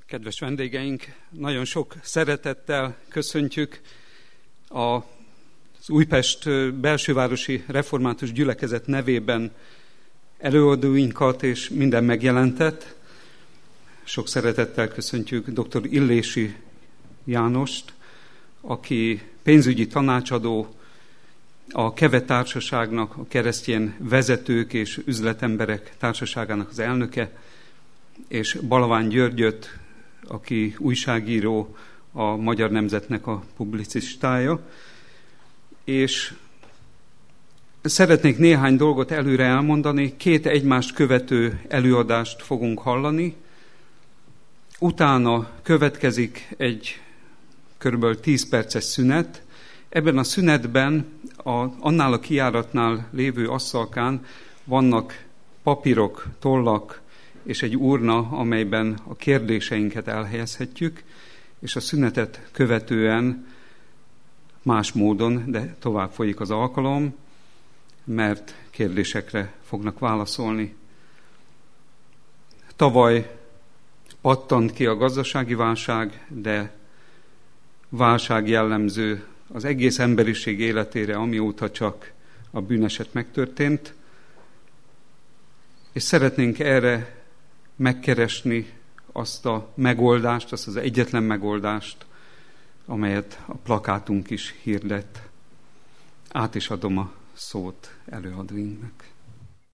Kedves vendégeink, nagyon sok szeretettel köszöntjük az Újpest belsővárosi református gyülekezet nevében előadóinkat és minden megjelentet. Sok szeretettel köszöntjük dr. Illési Jánost, aki pénzügyi tanácsadó, a Keve Társaságnak, a keresztény vezetők és üzletemberek társaságának az elnöke, és Balaván Györgyöt, aki újságíró, a Magyar Nemzetnek a publicistája. És szeretnék néhány dolgot előre elmondani. 2 egymást követő előadást fogunk hallani. Utána következik egy kb. 10 perces szünet. Ebben a szünetben annál a kijáratnál lévő asztalkán vannak papírok, tollak és egy urna, amelyben a kérdéseinket elhelyezhetjük, és a szünetet követően más módon, de tovább folyik az alkalom, mert kérdésekre fognak válaszolni. Tavaly pattant ki a gazdasági válság, de válság jellemző az egész emberiség életére, amióta csak a bűneset megtörtént, és szeretnénk erre megkeresni azt a megoldást, azt az egyetlen megoldást, amelyet a plakátunk is hirdet. Át is adom a szót előadóinknak.